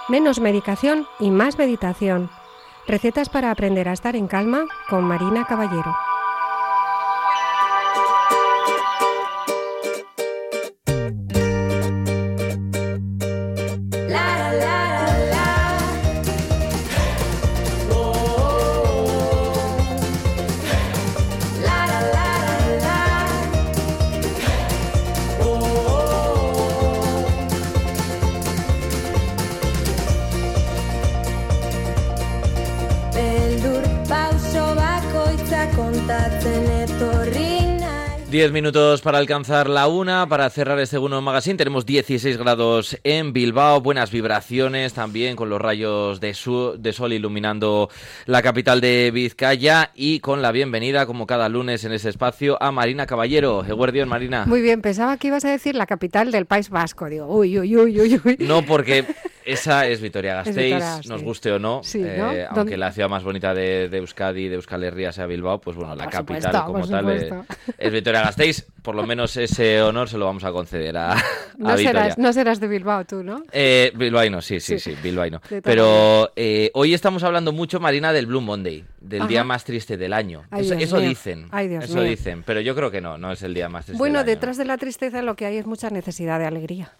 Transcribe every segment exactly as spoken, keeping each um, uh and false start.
Menos medicación y más meditación. Recetas para aprender a estar en calma con Marina Caballero. Diez minutos para alcanzar la una, para cerrar este Egunon Magazine. Tenemos dieciséis grados en Bilbao, buenas vibraciones también con los rayos de, su, de sol iluminando la capital de Vizcaya y con la bienvenida, como cada lunes en este espacio, a Marina Caballero. Eguerdión, Marina. Muy bien, pensaba que ibas a decir la capital del País Vasco. Digo, uy, uy, uy, uy, uy. No, porque esa es Vitoria-Gasteiz, Vitoria, nos sí. guste o no. Sí, ¿no? eh, aunque ¿Dónde? la ciudad más bonita de, de Euskadi, de Euskal Herria, sea Bilbao, pues bueno, la Por capital supuesto, como por tal es, es Vitoria-Gasteiz. Por lo menos ese honor se lo vamos a conceder a, a No Vitoria. serás, no serás de Bilbao tú, ¿no? Eh, bilbaíno, sí, sí, Sí. sí, bilbaíno. De todas Pero eh, hoy estamos hablando mucho, Marina, del Blue Monday, del Ajá. día más triste del año. Ay, eso Dios eso mío. dicen, Ay, Dios eso mío. dicen, pero yo creo que no, no es el día más triste Bueno, del año. detrás de la tristeza lo que hay es mucha necesidad de alegría.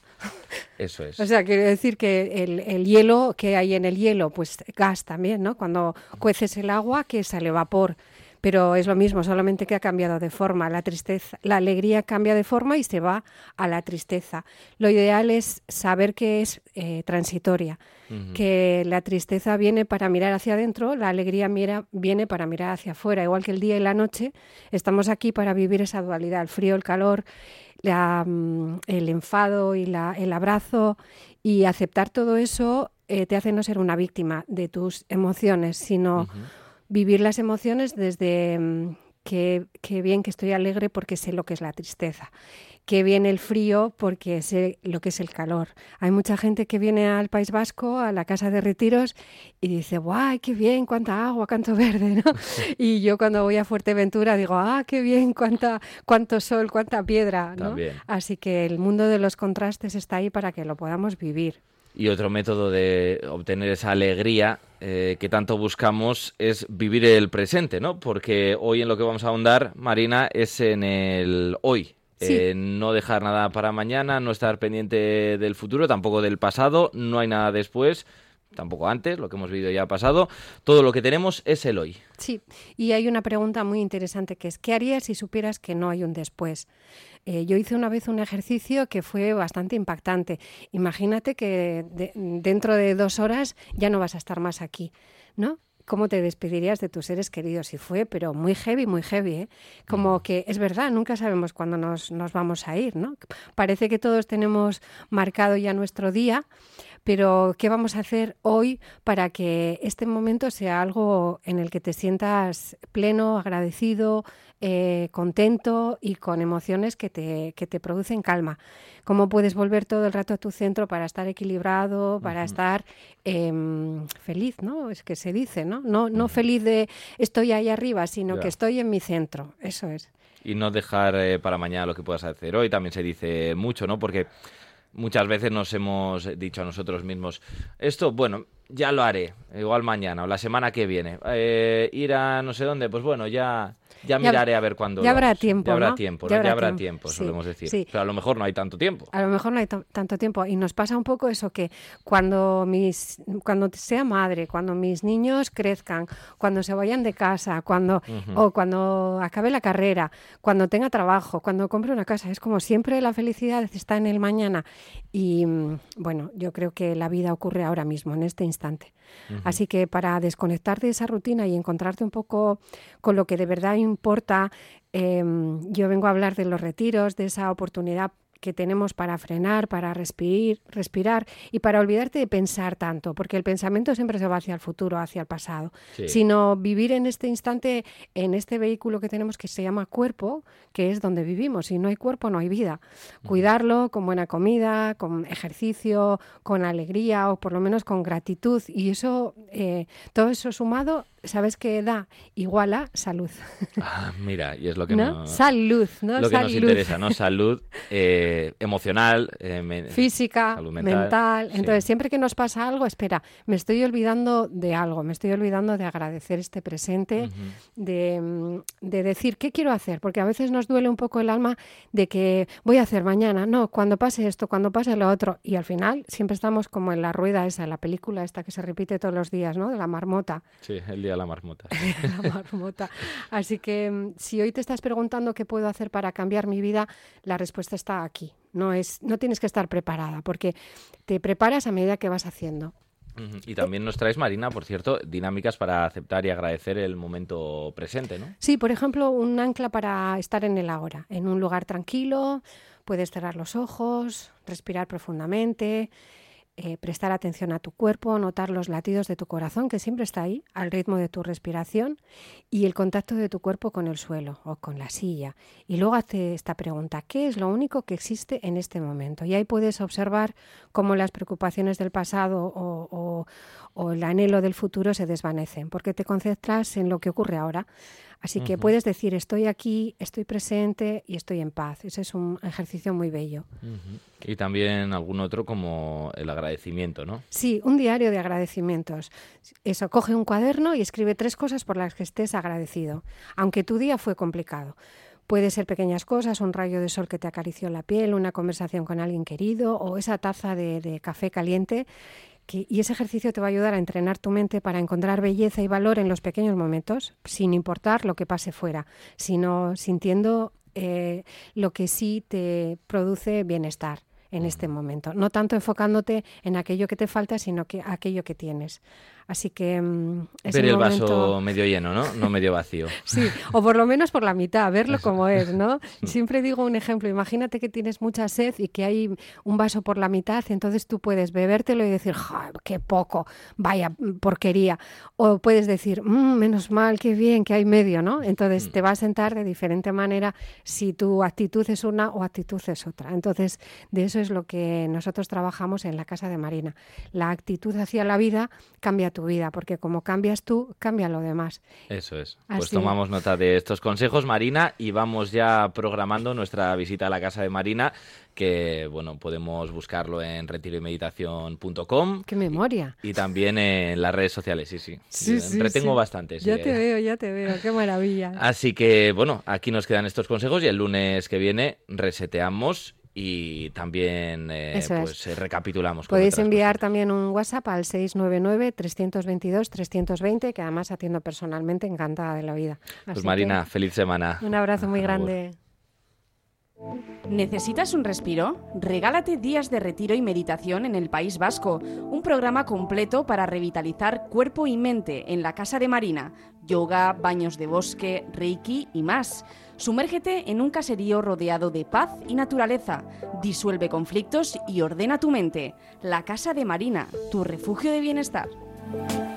Eso es. O sea, quiere decir que el, el hielo, que hay en el hielo, pues gas también, ¿no? Cuando cueces el agua, que sale vapor. Pero es lo mismo, solamente que ha cambiado de forma. La tristeza, la alegría cambia de forma y se va a la tristeza. Lo ideal es saber que es eh, transitoria, Ujú. que la tristeza viene para mirar hacia adentro, la alegría mira, viene para mirar hacia afuera. Igual que el día y la noche, estamos aquí para vivir esa dualidad, el frío, el calor, la, mm, el enfado y la, el abrazo, y aceptar todo eso eh, te hace no ser una víctima de tus emociones, sino Ujú. vivir las emociones desde mm, que, que bien que estoy alegre porque sé lo que es la tristeza, que viene el frío porque sé lo que es el calor. Hay mucha gente que viene al País Vasco, a la casa de retiros, y dice, ¡guay, qué bien, cuánta agua, cuánto verde! ¿no? Y yo cuando voy a Fuerteventura digo, ¡ah, qué bien, cuánta, cuánto sol, cuánta piedra! ¿no? También. Así que el mundo de los contrastes está ahí para que lo podamos vivir. Y otro método de obtener esa alegría eh, que tanto buscamos es vivir el presente, ¿no? Porque hoy en lo que vamos a ahondar, Marina, es en el hoy. Sí. Eh, no dejar nada para mañana, no estar pendiente del futuro, tampoco del pasado, no hay nada después, tampoco antes, lo que hemos vivido ya ha pasado. Todo lo que tenemos es el hoy. Sí, y hay una pregunta muy interesante que es, ¿qué harías si supieras que no hay un después? Eh, yo hice una vez un ejercicio que fue bastante impactante. Imagínate que de- dentro de dos horas ya no vas a estar más aquí, ¿no? ¿Cómo te despedirías de tus seres queridos? Y fue, pero muy heavy, muy heavy, ¿eh? Como que es verdad, nunca sabemos cuándo nos, nos vamos a ir, ¿no? Parece que todos tenemos marcado ya nuestro día, pero ¿qué vamos a hacer hoy para que este momento sea algo en el que te sientas pleno, agradecido, eh, contento y con emociones que te, que te producen calma? ¿Cómo puedes volver todo el rato a tu centro para estar equilibrado, para Ujú. estar em, feliz, ¿no? Es que se dice, ¿no? No, no feliz de estoy ahí arriba, sino Ya. que estoy en mi centro. Eso es. Y no dejar eh, para mañana lo que puedas hacer hoy, también se dice mucho, ¿no? Porque muchas veces nos hemos dicho a nosotros mismos, esto, bueno, ya lo haré, igual mañana o la semana que viene. Eh, ir a no sé dónde, pues bueno, ya, ya Ya- miraré a ver cuándo. ya lo habrá hago. tiempo, Ya habrá ¿no? tiempo, Ya ¿no? habrá Ya habrá tiempo, tiempo, sí, solemos decir. sí. Pero a lo mejor no hay tanto tiempo. A lo mejor no hay t- tanto tiempo y nos pasa un poco eso que cuando mis cuando sea madre, cuando mis niños crezcan, cuando se vayan de casa, cuando Ujú. o cuando acabe la carrera, cuando tenga trabajo, cuando compre una casa, es como siempre la felicidad está en el mañana y mm, bueno, yo creo que la vida ocurre ahora mismo, en este instante. Ujú. Así que para desconectar de esa rutina y encontrarte un poco con lo que de verdad importa, eh, yo vengo a hablar de los retiros, de esa oportunidad que tenemos para frenar, para respirar, respirar y para olvidarte de pensar tanto, porque el pensamiento siempre se va hacia el futuro, hacia el pasado, Sí. sino vivir en este instante, en este vehículo que tenemos que se llama cuerpo, que es donde vivimos. Si no hay cuerpo, no hay vida. Cuidarlo con buena comida, con ejercicio, con alegría o por lo menos con gratitud. Y eso, eh, todo eso sumado ¿sabes qué da? Igual a salud. Ah, mira, y es lo que ¿No? nos... Salud, ¿no? Lo que salud. nos interesa, ¿no? Salud eh, emocional, eh, me... física, salud mental. mental. Entonces, sí. siempre que nos pasa algo, espera, me estoy olvidando de algo, me estoy olvidando de agradecer este presente, uh-huh. de, de decir, ¿qué quiero hacer? Porque a veces nos duele un poco el alma de que voy a hacer mañana, no, cuando pase esto, cuando pase lo otro. Y al final siempre estamos como en la rueda esa, en la película esta que se repite todos los días, ¿no? De la marmota. Sí, el día de la marmota. la marmota. Así que si hoy te estás preguntando qué puedo hacer para cambiar mi vida, la respuesta está aquí. No es, no tienes que estar preparada, porque te preparas a medida que vas haciendo. Y también nos traes, Marina, por cierto, dinámicas para aceptar y agradecer el momento presente, ¿no? Sí, por ejemplo, un ancla para estar en el ahora, en un lugar tranquilo, puedes cerrar los ojos, respirar profundamente, eh, prestar atención a tu cuerpo, notar los latidos de tu corazón, que siempre está ahí, al ritmo de tu respiración, y el contacto de tu cuerpo con el suelo o con la silla. Y luego hazte esta pregunta, ¿qué es lo único que existe en este momento? Y ahí puedes observar cómo las preocupaciones del pasado o, o, o el anhelo del futuro se desvanecen, porque te concentras en lo que ocurre ahora. Así que uh-huh. puedes decir, estoy aquí, estoy presente y estoy en paz. Ese es un ejercicio muy bello. Uh-huh. Y también algún otro como el agradecimiento, ¿no? Sí, un diario de agradecimientos. Eso, coge un cuaderno y escribe tres cosas por las que estés agradecido, aunque tu día fue complicado. Puede ser pequeñas cosas, un rayo de sol que te acarició la piel, una conversación con alguien querido o esa taza de, de café caliente. Que, y ese ejercicio te va a ayudar a entrenar tu mente para encontrar belleza y valor en los pequeños momentos, sin importar lo que pase fuera, sino sintiendo eh, lo que sí te produce bienestar en este momento. No tanto enfocándote en aquello que te falta, sino que aquello que tienes. Así que um, es ver el, el momento... vaso medio lleno, ¿no? No medio vacío. Sí, o por lo menos por la mitad, verlo Eso. Como es, ¿no? Siempre digo un ejemplo, imagínate que tienes mucha sed y que hay un vaso por la mitad, entonces tú puedes bebértelo y decir, ¡qué poco! Vaya porquería. O puedes decir, mmm, menos mal, qué bien, que hay medio, ¿no? Entonces mm. te va a sentar de diferente manera si tu actitud es una o actitud es otra. Entonces, de eso es lo que nosotros trabajamos en la Casa de Marina. La actitud hacia la vida cambia tu vida, porque como cambias tú, cambia lo demás. Eso es. Así. Pues tomamos nota de estos consejos, Marina, y vamos ya programando nuestra visita a la Casa de Marina, que bueno, podemos buscarlo en retiro y meditación punto com. ¡Qué memoria! Y, y también en las redes sociales, sí, sí. sí, sí Retengo sí. bastante. Sí, ya te eh. veo, ya te veo, qué maravilla. Así que, bueno, aquí nos quedan estos consejos y el lunes que viene reseteamos y también eh, pues eh, recapitulamos. Podéis enviar cosas. También un WhatsApp al seis nueve nueve, tres dos dos, tres dos cero, que además atiendo personalmente, encantada de la vida. Así pues Marina, que, feliz semana. Un abrazo muy grande. ¿Necesitas un respiro? Regálate días de retiro y meditación en el País Vasco, un programa completo para revitalizar cuerpo y mente en la Casa de Marina, yoga, baños de bosque, reiki y más. Sumérgete en un caserío rodeado de paz y naturaleza, disuelve conflictos y ordena tu mente. La Casa de Marina, tu refugio de bienestar.